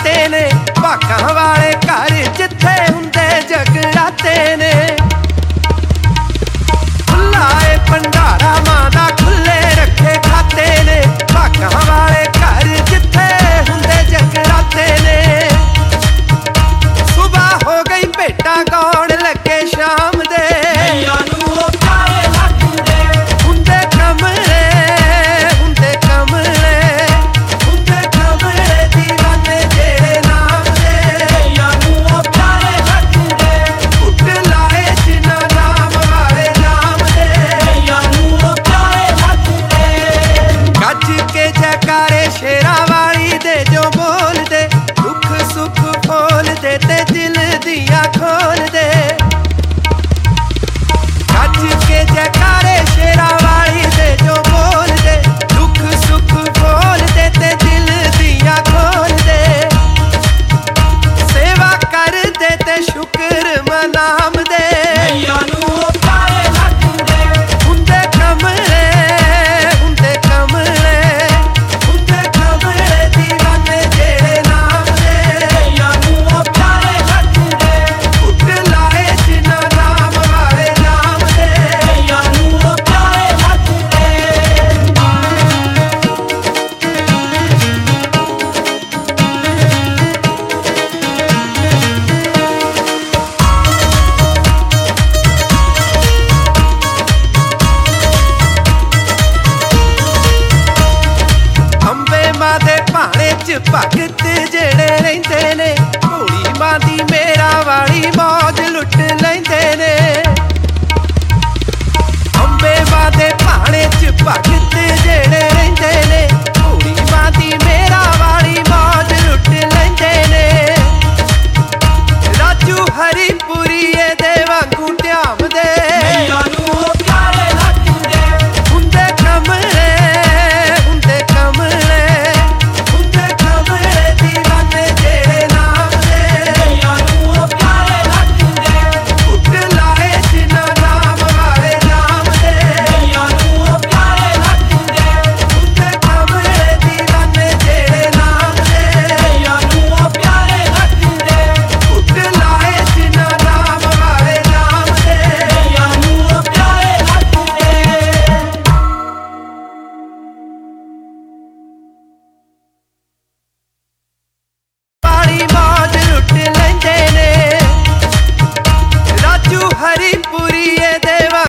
जगराते ने भागां वाले घर जिथे हुंदे जगराते ने खुला ए भंडारा मां दा खुले रखे खाते ने भागां वाले घर जिथे हुंदे जगराते ने सुबह हो गई भेटां गाउण लगे शाम दे शेरा वाली दे जो बोल दे दुख सुख बोल दे ते दिल दिया खोल दे गज के जयकारे शेरा वाली दे जो बोल दे दुख सुख बोल दे ते दिल दिया खोल दे सेवा कर दे ते शुक्र मनाम दे भगत जेड़े रहिंदे ने भोली मां दी